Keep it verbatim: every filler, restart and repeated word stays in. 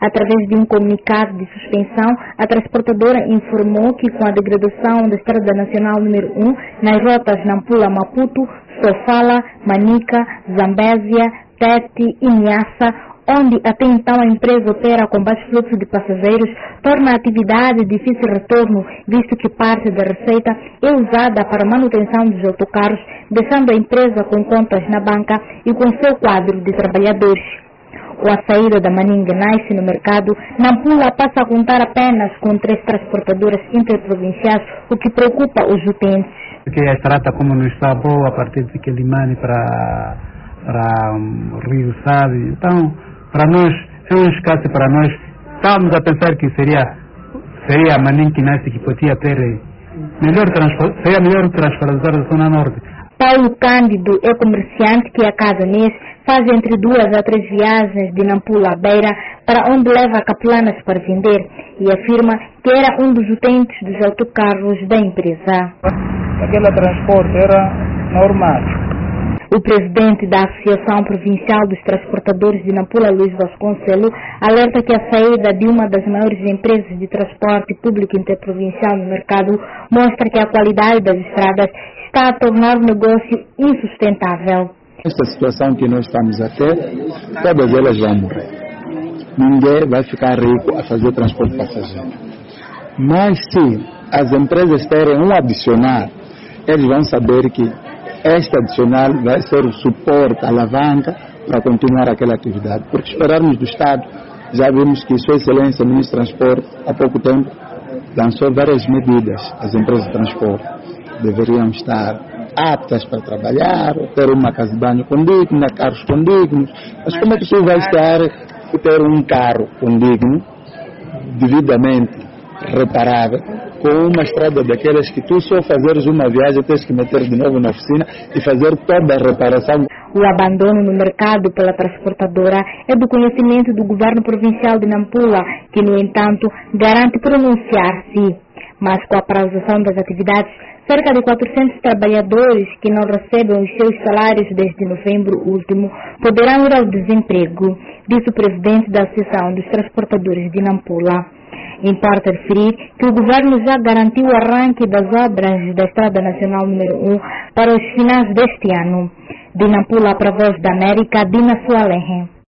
Através de um comunicado de suspensão, a transportadora informou que com a degradação da Estrada Nacional número um nas rotas Nampula-Maputo, Sofala, Manica, Zambésia, Tete e Niassa, onde até então a empresa opera com baixo fluxo de passageiros, torna a atividade de difícil retorno, visto que parte da receita é usada para a manutenção dos autocarros, deixando a empresa com contas na banca e com seu quadro de trabalhadores. Com a saída da Maninga Nice no mercado, Nampula passa a contar apenas com três transportadoras interprovinciais, o que preocupa os utentes. Porque a estrada, como não está boa, a partir de Quelimane para, para um, Rio Sado, então, para nós, é um escasso para nós. Estávamos a pensar que seria, seria a Maninga Nice que podia ter melhor transporte, seria a melhor transportadora da Zona Norte. Paulo Cândido é comerciante que a cada mês faz entre duas a três viagens de Nampula à Beira, para onde leva capelanas para vender, e afirma que era um dos utentes dos autocarros da empresa. Aquele transporte era normal. O presidente da Associação Provincial dos Transportadores de Nampula, Luiz Vasconcelos, alerta que a saída de uma das maiores empresas de transporte público interprovincial no mercado mostra que a qualidade das estradas está a tornar o negócio insustentável. Esta situação que nós estamos a ter, todas elas vão morrer. Ninguém vai ficar rico a fazer transporte passageiro. Mas se as empresas terem um adicional, eles vão saber que este adicional vai ser o suporte, a alavanca para continuar aquela atividade. Porque esperarmos do Estado, já vimos que Sua Excelência, Ministro do Transporte, há pouco tempo, lançou várias medidas. As empresas de transporte deveriam estar aptas para trabalhar, ter uma casa de banho condigna, carros condignos. Mas como é que você vai estar e ter um carro condigno, devidamente reparável, com uma estrada daquelas que tu só fazeres uma viagem tens que meter de novo na oficina e fazer toda a reparação? O abandono no mercado pela transportadora é do conhecimento do governo provincial de Nampula, que, no entanto, garante pronunciar-se. Mas com a paralisação das atividades, cerca de quatrocentos trabalhadores que não recebem os seus salários desde novembro último poderão ir ao desemprego, disse o presidente da Associação dos Transportadores de Nampula. Importa referir que o governo já garantiu o arranque das obras da Estrada Nacional número um para os finais deste ano. De Nampula para a Voz da América, Dina Sualenhe.